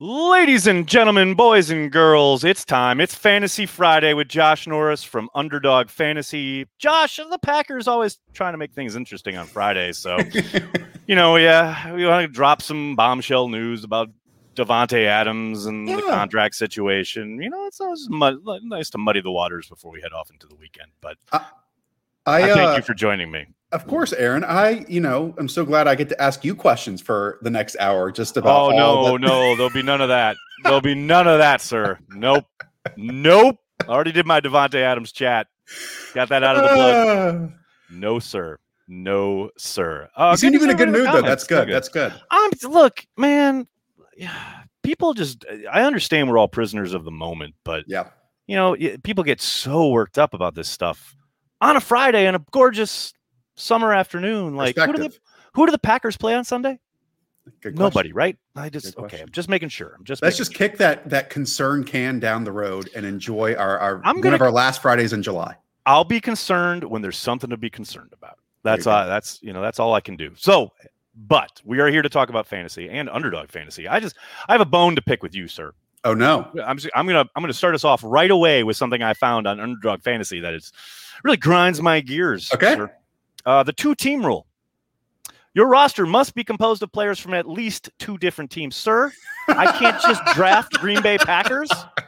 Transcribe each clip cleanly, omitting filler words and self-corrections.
Ladies and gentlemen, boys and girls, it's time. It's Fantasy Friday with Josh Norris from Underdog Fantasy. Josh, the Packers always trying to make things interesting on Fridays. So, we want to drop some bombshell news about Davante Adams and the contract situation. It's always nice to muddy the waters before we head off into the weekend. But I thank you for joining me. Of course, Aaron. I'm so glad I get to ask you questions for the next hour just about no, there'll be none of that. There'll be none of that, sir. Nope. I already did my Davante Adams chat. Got that out of the blood. No, sir. You seem to be in a good mood, though. That's good. That's good. Look, man, people I understand we're all prisoners of the moment, but people get so worked up about this stuff on a Friday and a gorgeous summer afternoon. Like, who do the Packers play on Sunday? Nobody, right? I'm just making sure. Let's just kick that concern can down the road and enjoy one of our last Fridays in July. I'll be concerned when there's something to be concerned about. That's all I can do. So, but we are here to talk about fantasy and Underdog Fantasy. I have a bone to pick with you, sir. Oh no. I'm gonna start us off right away with something I found on Underdog Fantasy that really grinds my gears. Okay. Sir. The 2-team rule. Your roster must be composed of players from at least 2 different teams. Sir, I can't just draft Green Bay Packers.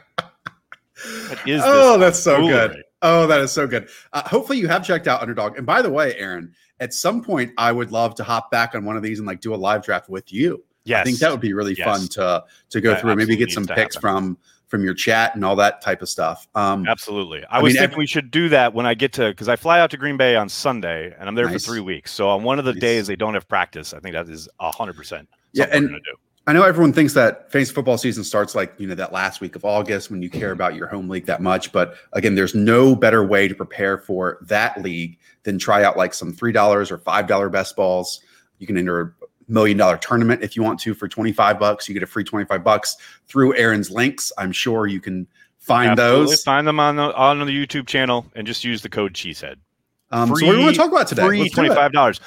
That's so good. Right? Oh, that is so good. Hopefully you have checked out Underdog. And by the way, Aaron, at some point I would love to hop back on one of these and do a live draft with you. Yes. I think that would be really fun to go through and maybe get some picks from your chat and all that type of stuff. Absolutely. I was thinking we should do that when I get to, because I fly out to Green Bay on Sunday and I'm there for 3 weeks. So on one of the days they don't have practice, I think that is 100%. Yeah, and do. I know everyone thinks that fantasy football season starts that last week of August when you care about your home league that much. But again, there's no better way to prepare for that league than try out some $3 or $5 best balls. You can enter $1 million tournament if you want to for $25. You get a free $25 through Aaron's links. I'm sure you can find those. Find them on the YouTube channel and just use the code Cheesehead. So what do we want to talk about today? Free $25.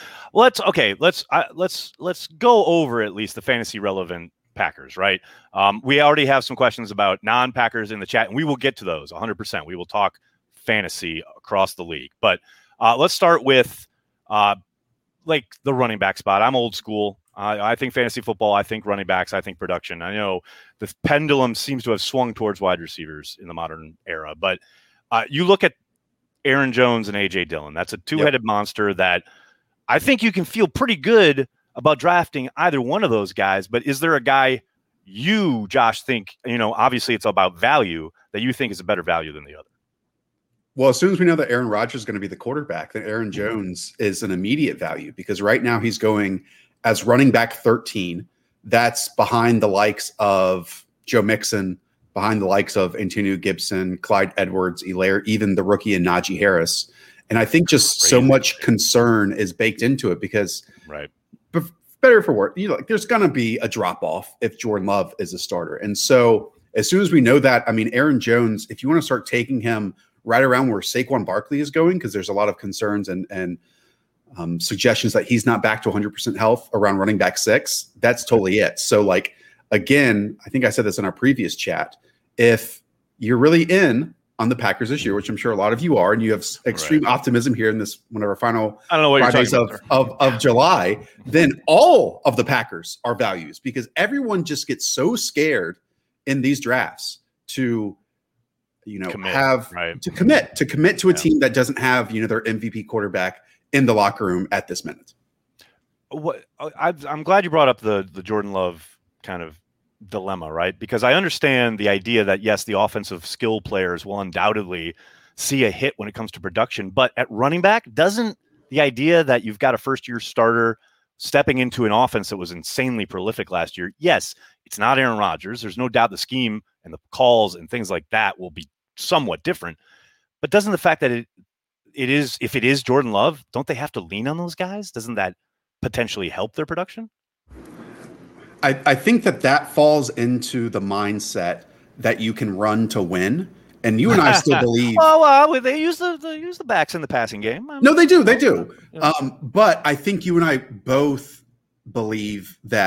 Let's go over at least the fantasy relevant Packers, right? We already have some questions about non-Packers in the chat, and we will get to those 100%. We will talk fantasy across the league, but let's start with the running back spot. I'm old school. I think fantasy football. I think running backs. I think production. I know the pendulum seems to have swung towards wide receivers in the modern era, but you look at Aaron Jones and A.J. Dillon. That's a two-headed monster that I think you can feel pretty good about drafting either one of those guys. But is there a guy you, Josh, think, obviously it's about value, that you think is a better value than the other? Well, as soon as we know that Aaron Rodgers is going to be the quarterback, then Aaron Jones is an immediate value because right now he's going as running back 13. That's behind the likes of Joe Mixon, behind the likes of Antonio Gibson, Clyde Edwards-Helaire, even the rookie and Najee Harris. And I think just so much concern is baked into it because better for worse, there's going to be a drop-off if Jordan Love is a starter. And so as soon as we know that, Aaron Jones, if you want to start taking him right around where Saquon Barkley is going, because there's a lot of concerns and suggestions that he's not back to 100% health around running back 6, that's totally it. So again, I think I said this in our previous chat, if you're really in on the Packers this year, which I'm sure a lot of you are, and you have extreme optimism here in this one of our final Fridays of July, then all of the Packers are values because everyone just gets so scared in these drafts to commit to a team that doesn't have their MVP quarterback in the locker room at this minute. I'm glad you brought up the Jordan Love kind of dilemma, right? Because I understand the idea that yes, the offensive skill players will undoubtedly see a hit when it comes to production, but at running back, doesn't the idea that you've got a first-year starter stepping into an offense that was insanely prolific last year, yes, it's not Aaron Rodgers. There's no doubt the scheme and the calls and things like that will be somewhat different, but doesn't the fact that it is, if it is Jordan Love, don't they have to lean on those guys? Doesn't that potentially help their production? I think that falls into the mindset that you can run to win. And you and I still believe. Well, they use the backs in the passing game. No, they do. They do. But I think you and I both believe that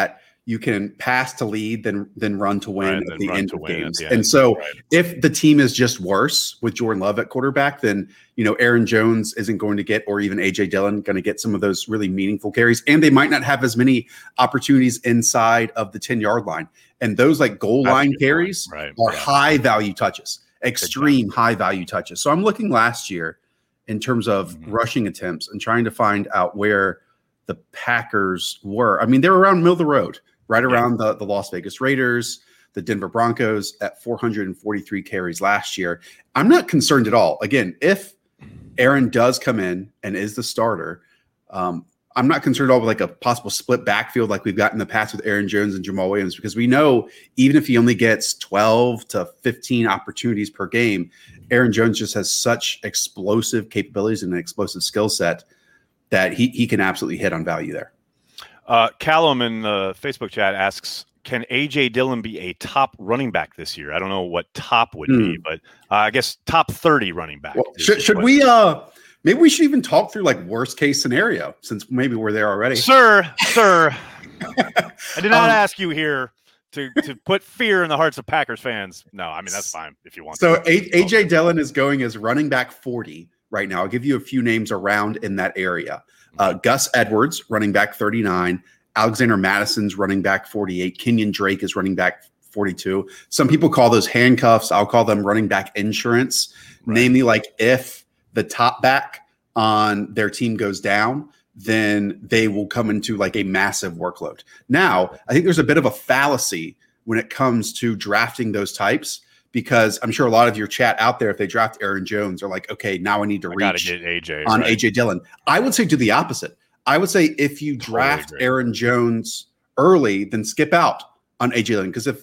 you can pass to lead, then run to win Right, at then the run end to of win at games. the And end. so Right. if the team is just worse with Jordan Love at quarterback, then, Aaron Jones isn't going to get, or even A.J. Dillon, going to get some of those really meaningful carries. And they might not have as many opportunities inside of the 10-yard line. And those like goal That's a line good carries point. Right. are Yeah. high value touches, extreme high value touches. So I'm looking last year in terms of rushing attempts and trying to find out where the Packers were. I mean, they were around middle of the road, right around the Las Vegas Raiders, the Denver Broncos at 443 carries last year. I'm not concerned at all. Again, if Aaron does come in and is the starter, I'm not concerned at all with like a possible split backfield like we've got in the past with Aaron Jones and Jamal Williams, because we know even if he only gets 12 to 15 opportunities per game, Aaron Jones just has such explosive capabilities and an explosive skill set that he can absolutely hit on value there. Callum in the Facebook chat asks, can A.J. Dillon be a top running back this year? I don't know what top would be, but I guess top 30 running back. Well, should we maybe we should even talk through like worst case scenario, since maybe we're there already. Sir, I did not ask you here to put fear in the hearts of Packers fans. No, I mean, that's fine if you want so to. A.J. Dillon is going as running back 40 right now. I'll give you a few names around in that area. Gus Edwards, running back 39. Alexander Madison's running back 48. Kenyon Drake is running back 42. Some people call those handcuffs. I'll call them running back insurance. Right. Namely, like if the top back on their team goes down, then they will come into like a massive workload. Now, I think there's a bit of a fallacy when it comes to drafting those types, because I'm sure a lot of your chat out there, if they draft Aaron Jones, are like, okay, now I need to reach get AJ, on right. A.J. Dillon. I would say do the opposite. I would say if you draft Aaron Jones early, then skip out on A.J. Dillon, because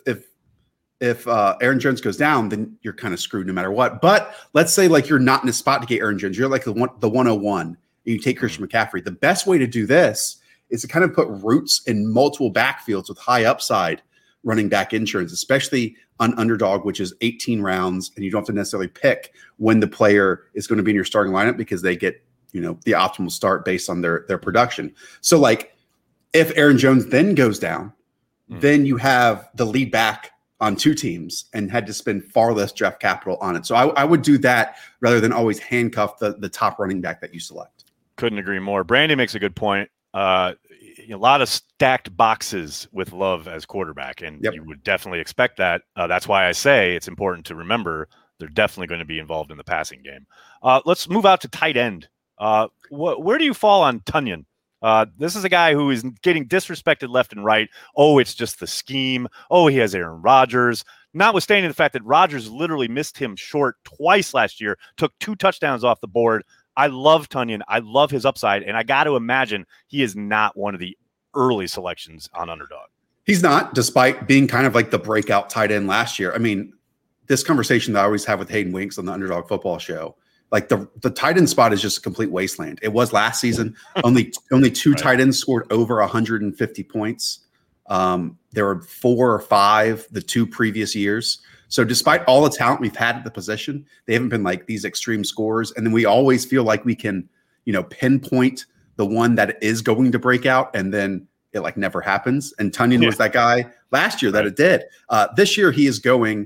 if Aaron Jones goes down, then you're kind of screwed no matter what. But let's say like you're not in a spot to get Aaron Jones. You're like the 101, and you take Christian McCaffrey. The best way to do this is to kind of put roots in multiple backfields with high upside running back insurance, especially on underdog, which is 18 rounds, and you don't have to necessarily pick when the player is going to be in your starting lineup because they get, the optimal start based on their production. So like if Aaron Jones then goes down, then you have the lead back on two teams and had to spend far less draft capital on it. So I would do that rather than always handcuff the top running back that you select. Couldn't agree more. Brandy makes a good point. A lot of stacked boxes with Love as quarterback, and you would definitely expect that. That's why I say it's important to remember they're definitely going to be involved in the passing game. Let's move out to tight end. Where do you fall on Tonyan? This is a guy who is getting disrespected left and right. Oh, it's just the scheme. Oh, he has Aaron Rodgers. Notwithstanding the fact that Rodgers literally missed him short twice last year, took 2 touchdowns off the board. I love Tonyan. I love his upside, and I got to imagine he is not one of the early selections on Underdog. He's not, despite being kind of like the breakout tight end last year. I mean, this conversation that I always have with Hayden Winks on the Underdog Football Show, like the tight end spot is just a complete wasteland. It was last season. Only 2 tight ends scored over 150 points. There were 4 or 5 the 2 previous years. So despite all the talent we've had at the position, they haven't been like these extreme scorers. And then we always feel like we can, pinpoint the one that is going to break out, and then it like never happens. And Tonyan was that guy last year that it did. This year he is going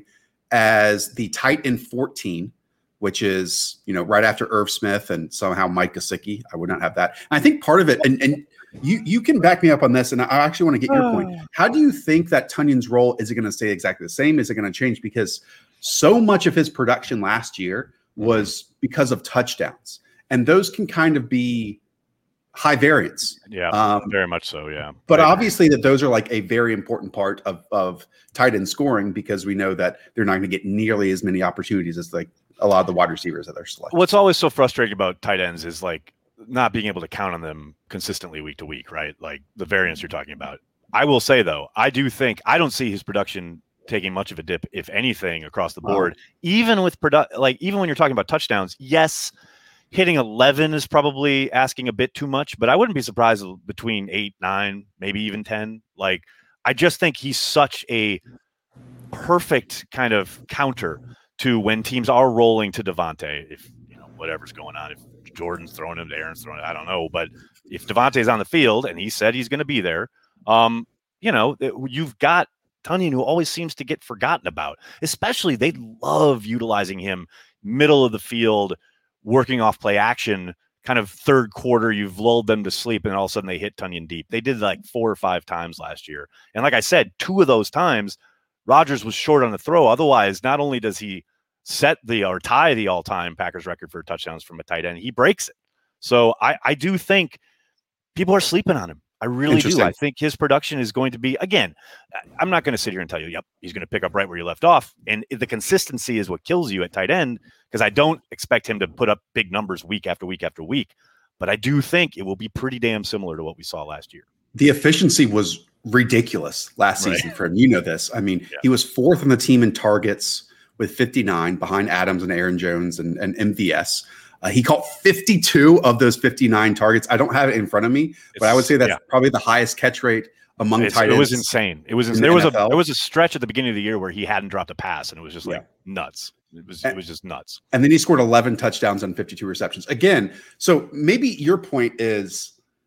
as the tight end 14, which is, right after Irv Smith and somehow Mike Gesicki. I would not have that. And I think part of it, and you can back me up on this, and I actually want to get your point. How do you think that Tonyan's role, is it going to stay exactly the same? Is it going to change? Because so much of his production last year was because of touchdowns, and those can kind of be high variance. Yeah, very much so, yeah. But obviously that those are like a very important part of tight end scoring, because we know that they're not going to get nearly as many opportunities as like a lot of the wide receivers that they're selecting. What's always so frustrating about tight ends is like not being able to count on them consistently week to week, right? Like the variance you're talking about. I will say though, I don't see his production taking much of a dip, if anything, across the board. Even with even when you're talking about touchdowns, yes, hitting 11 is probably asking a bit too much, but I wouldn't be surprised between 8, 9, maybe even 10. Like, I just think he's such a perfect kind of counter to when teams are rolling to Devontae. If whatever's going on, if Jordan's throwing him, Aaron's throwing him, I don't know. But if Devontae's on the field and he said he's going to be there, you've got Tonyan, who always seems to get forgotten about. Especially, they love utilizing him middle of the field, working off play action, kind of third quarter. You've lulled them to sleep, and all of a sudden they hit Tonyan deep. They did like 4 or 5 times last year. And like I said, 2 of those times, Rodgers was short on the throw. Otherwise, not only does he tie the all-time Packers record for touchdowns from a tight end, he breaks it. So I do think people are sleeping on him. I really do. I think his production is going to be, again, I'm not going to sit here and tell you, yep, he's going to pick up right where you left off. And the consistency is what kills you at tight end, because I don't expect him to put up big numbers week after week after week. But I do think it will be pretty damn similar to what we saw last year. The efficiency was ridiculous last season for him. You know this. I mean, he was 4th on the team in targets with 59 behind Adams and Aaron Jones and MVS. He caught 52 of those 59 targets. I don't have it in front of me, but I would say that's probably the highest catch rate among tight ends. It was insane. It was there was a stretch at the beginning of the year where he hadn't dropped a pass, and it was just like nuts. It was just nuts. And then he scored 11 touchdowns on 52 receptions. Again, so maybe your point is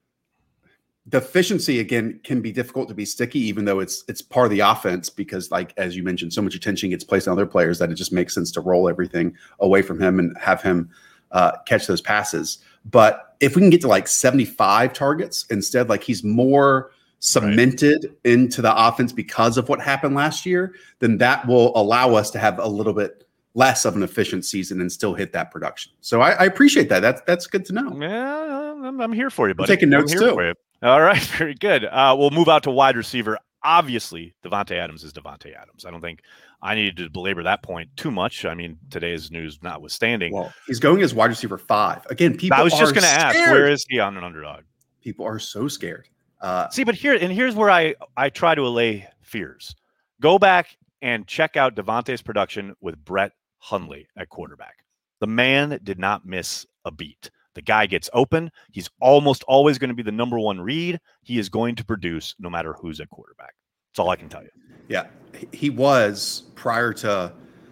the efficiency, again, can be difficult to be sticky, even though it's part of the offense, because, like, as you mentioned, so much attention gets placed on other players that it just makes sense to roll everything away from him and have him catch those passes. But if we can get to like 75 targets instead, like he's more cemented into the offense because of what happened last year, then that will allow us to have a little bit less of an efficient season and still hit that production. So I appreciate that. That's good to know. Yeah, I'm here for you, buddy. I'm taking notes too. All right, very good. We'll move out to wide receiver. Obviously, Davante Adams is Davante Adams. I don't think I needed to belabor that point too much. I mean, today's news notwithstanding. Well, he's going as wide receiver 5. Again, people I was just going to ask, where is he on an underdog? People are so scared. See, but here's where I try to allay fears. Go back and check out Davante's production with Brett Hundley at quarterback. The man did not miss a beat. The guy gets open. He's almost always going to be the number 1 read. He is going to produce no matter who's at quarterback. That's all I can tell you. Yeah, he was, prior to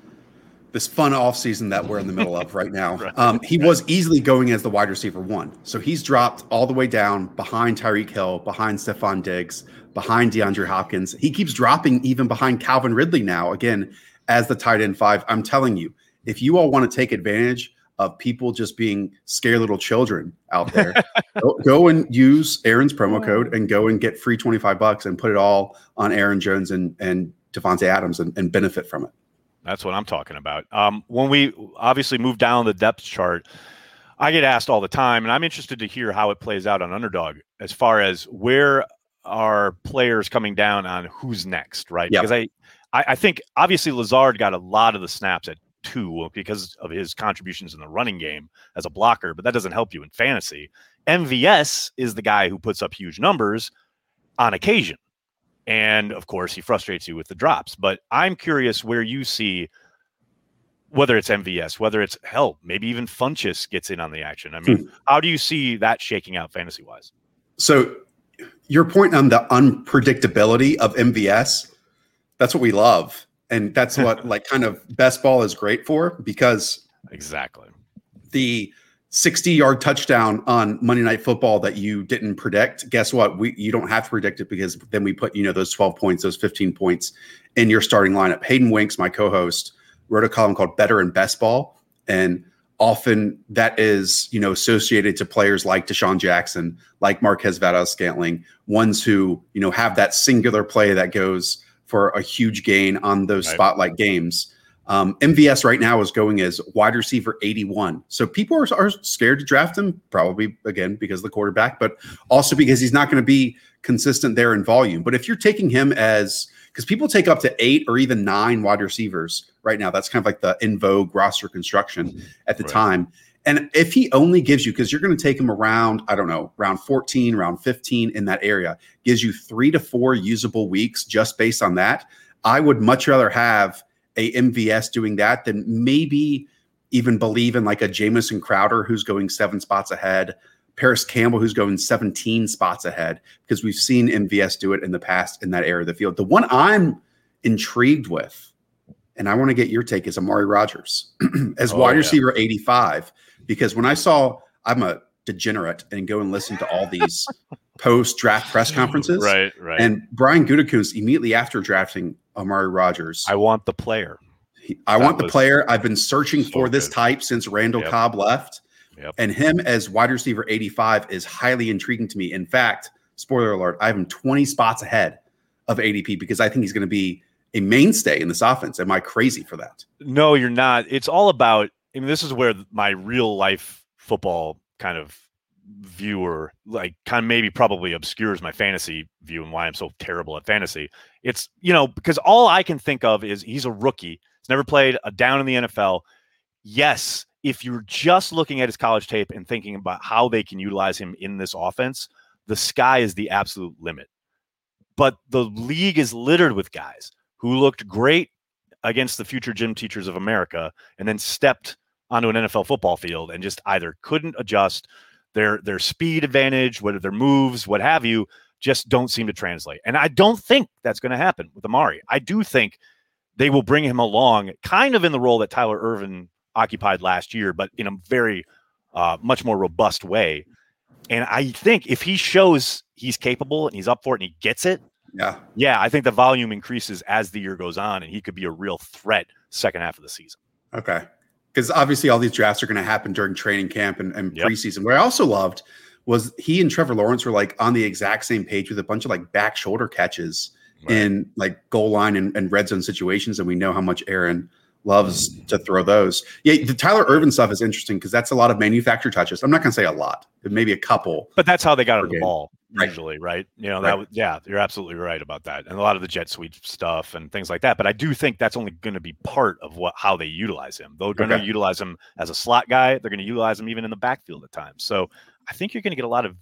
this fun offseason that we're in the middle of right now. He was easily going as the wide receiver 1. So he's dropped all the way down behind Tyreek Hill, behind Stephon Diggs, behind DeAndre Hopkins. He keeps dropping even behind Calvin Ridley now, again, as the tight end 5. I'm telling you, if you all want to take advantage of people just being scared little children out there, go and use Aaron's promo code and go and get free $25 and put it all on Aaron Jones and Davante Adams and benefit from it. That's what I'm talking about. When we obviously move down the depth chart, I get asked all the time, and I'm interested to hear how it plays out on Underdog as far as where are players coming down on who's next, right? Yep. Because I think obviously Lazard got a lot of the snaps at 2 because of his contributions in the running game as a blocker, but that doesn't help you in fantasy. MVS is the guy who puts up huge numbers on occasion. And of course he frustrates you with the drops, but I'm curious where you see, whether it's MVS, whether it's maybe even Funchess gets in on the action. I mean, how do you see that shaking out fantasy wise? So your point on the unpredictability of MVS, that's what we love. And that's what like kind of best ball is great for, because exactly the 60-yard touchdown on Monday Night Football that you didn't predict, guess what? You don't have to predict it, because then we put, those 12 points, those 15 points in your starting lineup. Hayden Winks, my co-host, wrote a column called Better and Best Ball. And often that is, associated to players like Deshaun Jackson, like Marquez Valdes-Scantling, ones who, have that singular play that goes for a huge gain on those spotlight games. MVS right now is going as wide receiver 81. So people are scared to draft him, probably, again, because of the quarterback, but also because he's not going to be consistent there in volume. But if you're taking him because people take up to 8 or even 9 wide receivers right now, that's kind of like the in vogue roster construction at the time. And if he only gives you, because you're going to take him around, I don't know, round 14, round 15 in that area, gives you 3 to 4 usable weeks just based on that, I would much rather have a MVS doing that than maybe even believe in like a Jamison Crowder who's going 7 spots ahead, Paris Campbell who's going 17 spots ahead, because we've seen MVS do it in the past in that area of the field. The one I'm intrigued with, and I want to get your take, is Amari Rodgers as wide receiver 85. Because when I saw, I'm a degenerate and go and listen to all these post-draft press conferences. Right. And Brian Gutekunst, immediately after drafting Amari Rodgers, I want the player. I want the player. I've been searching for this type since Randall Cobb left. And him as wide receiver 85 is highly intriguing to me. In fact, spoiler alert, I have him 20 spots ahead of ADP because I think he's going to be a mainstay in this offense. Am I crazy for that? No, you're not. It's all about, I mean, this is where my real life football kind of viewer, like kind of maybe probably obscures my fantasy view and why I'm so terrible at fantasy. It's, because all I can think of is he's a rookie. He's never played a down in the NFL. Yes, if you're just looking at his college tape and thinking about how they can utilize him in this offense, the sky is the absolute limit. But the league is littered with guys who looked great against the future gym teachers of America and then stepped onto an NFL football field and just either couldn't adjust their speed advantage, whether their moves, what have you, just don't seem to translate. And I don't think that's going to happen with Amari. I do think they will bring him along kind of in the role that Tyler Ervin occupied last year, but in a very much more robust way. And I think if he shows he's capable and he's up for it and he gets it, I think the volume increases as the year goes on and he could be a real threat second half of the season. Okay. Because obviously all these drafts are going to happen during training camp and preseason. What I also loved was he and Trevor Lawrence were like on the exact same page with a bunch of like back shoulder catches in like goal line and red zone situations. And we know how much Aaron loves to throw those. Yeah, the Tyler Ervin stuff is interesting because that's a lot of manufactured touches. I'm not going to say a lot, but maybe a couple. But that's how they got on the ball usually, right? You're absolutely right about that. And a lot of the jet sweep stuff and things like that. But I do think that's only going to be part of how they utilize him. They're going to utilize him as a slot guy. They're going to utilize him even in the backfield at times. So I think you're going to get a lot of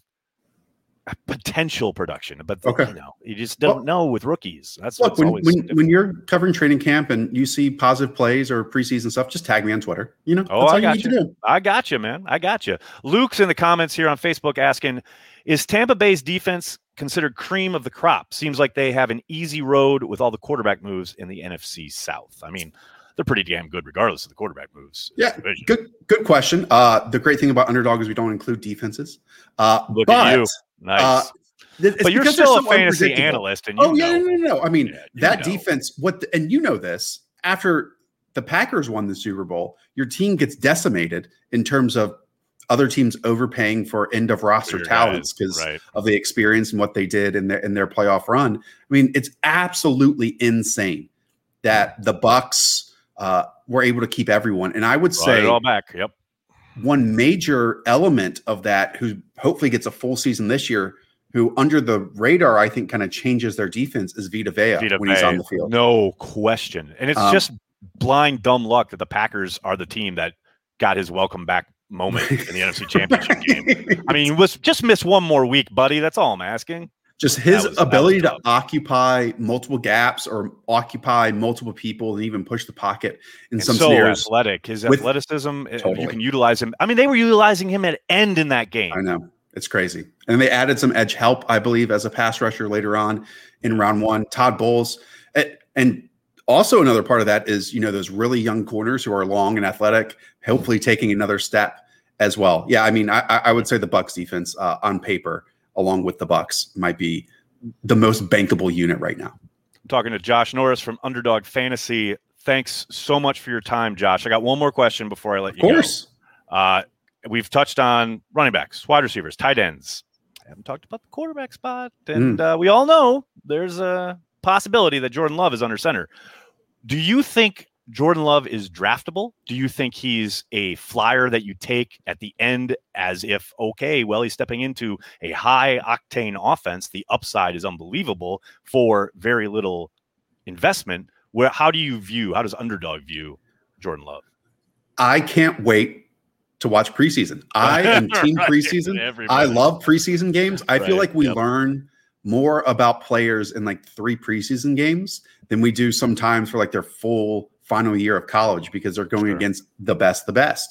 potential production, but you just don't know with rookies. That's when you're covering training camp and you see positive plays or preseason stuff, just tag me on Twitter. That's all you need to do. I got you, man. I got you. Luke's in the comments here on Facebook asking, is Tampa Bay's defense considered cream of the crop? Seems like they have an easy road with all the quarterback moves in the NFC South. I mean, they're pretty damn good regardless of the quarterback moves. Yeah, good question. The great thing about Underdog is we don't include defenses. Look at you. Nice. But you're still a fantasy analyst. And no. I mean, defense, and you know this, after the Packers won the Super Bowl, your team gets decimated in terms of other teams overpaying for end of roster talents because of the experience and what they did in their playoff run. I mean, it's absolutely insane that the Bucs were able to keep everyone. And I would say it all back. Yep. One major element of that, who hopefully gets a full season this year, who under the radar, I think kind of changes their defense, is Vita Vea when he's on the field. No question. And it's just blind, dumb luck that the Packers are the team that got his welcome back moment in the NFC Championship game. I mean, just miss one more week, buddy. That's all I'm asking. Just his ability to occupy multiple gaps or occupy multiple people and even push the pocket in some scenarios. Athletic. His athleticism, you can utilize him. I mean, they were utilizing him at end in that game. I know. It's crazy. And they added some edge help, I believe, as a pass rusher later on in round one. Todd Bowles. And also another part of that is, those really young corners who are long and athletic, hopefully taking another step as well. Yeah, I mean, I would say the Bucs defense on paper, along with the Bucs, might be the most bankable unit right now. I'm talking to Josh Norris from Underdog Fantasy. Thanks so much for your time, Josh. I got one more question before I let you go. Of course. We've touched on running backs, wide receivers, tight ends. I haven't talked about the quarterback spot. And we all know there's a possibility that Jordan Love is under center. Do you think Jordan Love is draftable? Do you think he's a flyer that you take at the end as if, he's stepping into a high octane offense. The upside is unbelievable for very little investment. How does Underdog view Jordan Love? I can't wait to watch preseason. I am team preseason. I love preseason games. I feel like we learn more about players in like 3 preseason games than we do sometimes for like their full final year of college, because they're going against the best,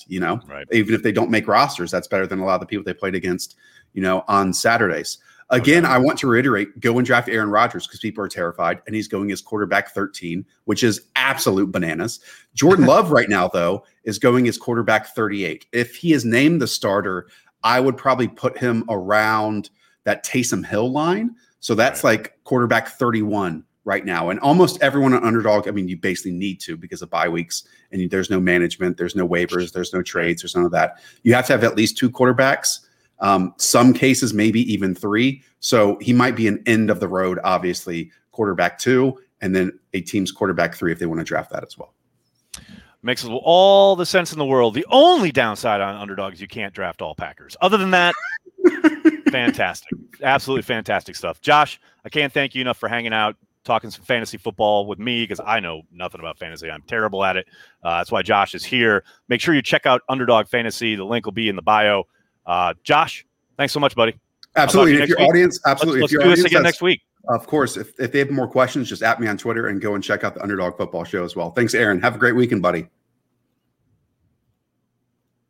even if they don't make rosters, that's better than a lot of the people they played against, on Saturdays. Again, I want to reiterate, go and draft Aaron Rodgers because people are terrified, and he's going as quarterback 13, which is absolute bananas. Jordan Love right now, though, is going as quarterback 38. If he is named the starter, I would probably put him around that Taysom Hill line. So that's like quarterback 31 right now. And almost everyone on Underdog, I mean, you basically need to because of bye weeks and there's no management, there's no waivers, there's no trades, there's none of that. You have to have at least 2 quarterbacks. Some cases, maybe even 3. So he might be an end of the road, obviously, quarterback 2, and then a team's quarterback 3 if they want to draft that as well. Makes all the sense in the world. The only downside on Underdog is you can't draft all Packers. Other than that, fantastic. Absolutely fantastic stuff. Josh, I can't thank you enough for hanging out, talking some fantasy football with me because I know nothing about fantasy. I'm terrible at it. That's why Josh is here. Make sure you check out Underdog Fantasy. The link will be in the bio. Josh, thanks so much, buddy. Absolutely. If your audience, absolutely. Let's do this again next week. Of course. If they have more questions, just at me on Twitter and go and check out the Underdog Football Show as well. Thanks, Aaron. Have a great weekend, buddy.